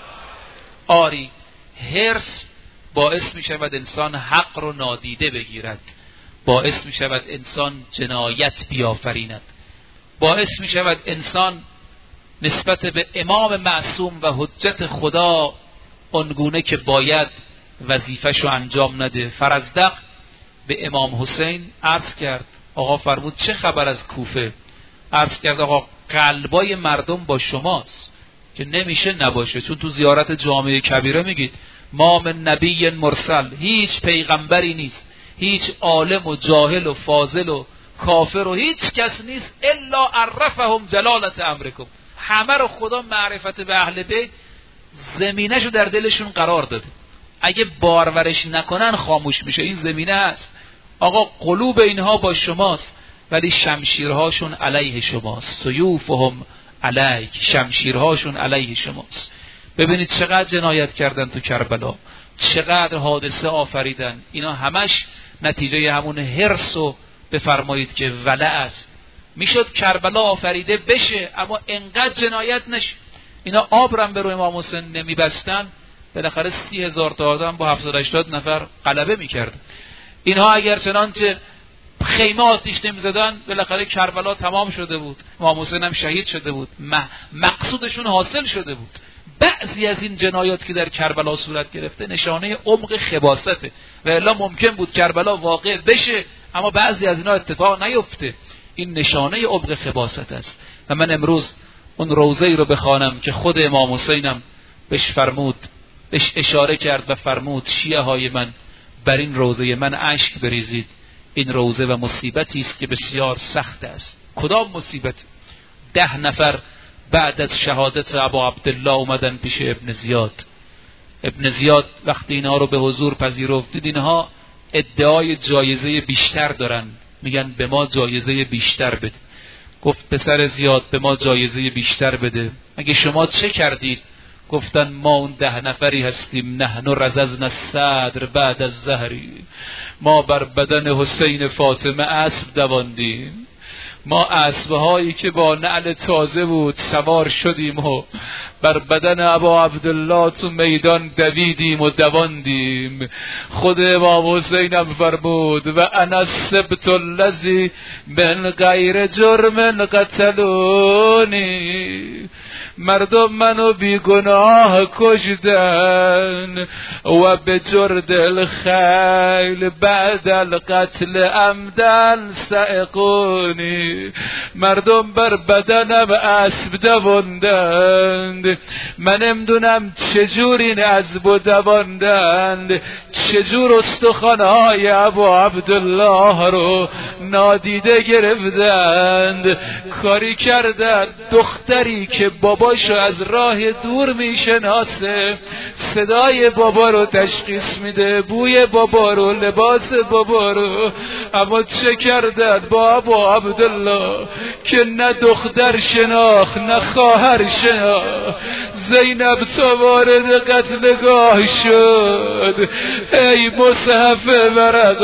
آری حرص باعث می شود انسان حق رو نادیده بگیرد، باعث می شود انسان جنایت بیافریند، باعث می شود انسان نسبت به امام معصوم و حجت خدا اونگونه که باید وظیفه‌شو انجام نده. فرزدق به امام حسین عرض کرد، آقا فرمود چه خبر از کوفه؟ عرض کرد آقا قلبای مردم با شماست که نمیشه نباشه، چون تو زیارت جامعه کبیره میگید ما من نبی مرسل، هیچ پیغمبری نیست، هیچ عالم و جاهل و فاضل و کافر و هیچ کس نیست الا عرفهم جلالت امرکم، همه رو خدا معرفت به اهل بیت زمینه‌شو در دلشون قرار داده، اگه بارورش نکنن خاموش میشه. این زمینه است. آقا قلوب اینها با شماست ولی شمشیرهاشون علیه شماست، سیوفهم علیک، شمشیرهاشون علیه شماست. ببینید چقدر جنایت کردن تو کربلا، چقدر حادثه آفریدن. اینا همش نتیجه همون حرص و بفرمایید که ولع است. میشد کربلا آفریده بشه اما انقدر جنایت نشه. اینا آب رم به روی امام حسین نمیبستن، بالاخره سی هزار تا آدم با هفتصد و هشتاد نفر غلبه میکرد. اینها اگر چنانچه خیمه آتیش نمیزدن بالاخره کربلا تمام شده بود، امام حسین هم شهید شده بود، مقصودشون حاصل شده بود. بعضی از این جنایات که در کربلا صورت گرفته نشانه عمق خباثته، و الا ممکن بود کربلا واقع بشه اما بعضی از اینا اتفاق نیفته. این نشانه عمق خباثت است. و من امروز اون روضه‌ای رو بخوانم که خود امام حسینم بهش فرمود، بهش اشاره کرد و فرمود شیعه های من بر این روضه من اشک بریزید. این روضه و مصیبتی است که بسیار سخت است. کدام مصیبت؟ ده نفر بعد از شهادت ابا عبدالله اومدن پیش ابن زیاد. ابن زیاد وقتی اینها رو به حضور پذیرفت، دید اینها ادعای جایزه بیشتر دارن، میگن به ما جایزه بیشتر بده. گفت پسر زیاد به ما جایزه بیشتر بده. اگه شما چه کردید؟ گفتن ما اون ده نفری هستیم، نحن رززنا الصدر بعد از زهری، ما بر بدن حسین فاطمه اسب دواندیم، ما اسبه هایی که با نعل تازه بود سوار شدیم و بر بدن ابا عبدالله تو میدان دویدیم و دواندیم. خود امام حسینم فرمود و انا السبت الذی من غیر جرم قتلونی، مردم منو بیگناه کشتن و به جرد الخیل بعد القتل عمدن سائقونی، مردم بر بدنم اسب دواندند، من نمیدونم چجور این اسب دواندند، چجور استخوانهای ابا عبدالله رو نادیده گرفتند. کاری کردند دختری که باباشو از راه دور میشناسه، صدای بابا رو تشخیص میده، بوی بابا رو، لباس بابا رو، اما چه کردند با ابا عبدالله که نه دختر شناخت نه خواهر شناخت. زینب تا وارد قتلگاه شد، ای مصحف ورق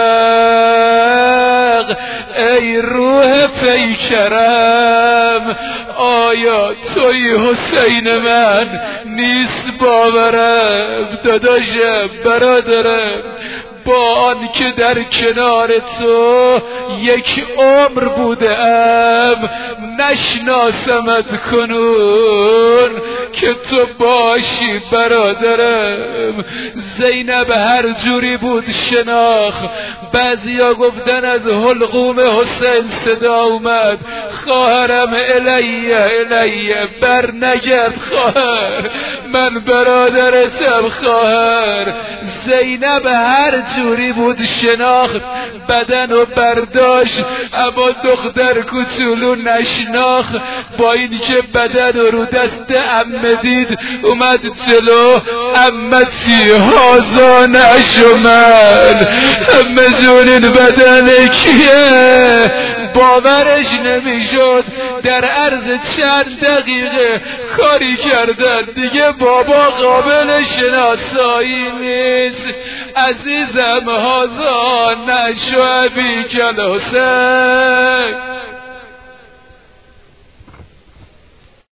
ورق، ای روح پیکرم، آیا توی حسین من؟ نیست باورم داداشم برادرم، با آن که در کنار تو یک عمر بودم نشناسمت کنون که تو باشی برادرم. زینب هر جوری بود شناخ. بعضیا گفتن از حلقوم حسین صدا اومد خواهرم الیه الیه، بر نگرد خواهر، من برادرتم خواهر. زینب هر جوری بود شناخت، بدن و برداشت، اما دختر کوچولو نشناخت. با این که بدن رو دست عمه دید اومد جلو، عمتی هازا نشو من، عمه جون این بدن کیه؟ باورش نمیشد. در عرض چند دقیقه کاری کردن دیگه بابا قابل شناسایی نیست. عزیزم هازا نشو ابی کل حسین.